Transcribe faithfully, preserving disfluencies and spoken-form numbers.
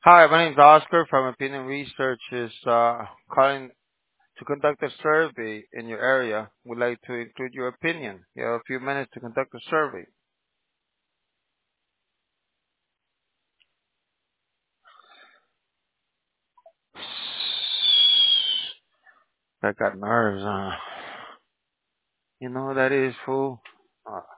Hi, my name is Oscar from Opinion Research. Is uh, calling to conduct a survey in your area. Would like to include your opinion. You have a few minutes to conduct a survey. I got nerves. Uh, you know what that is, fool. Uh,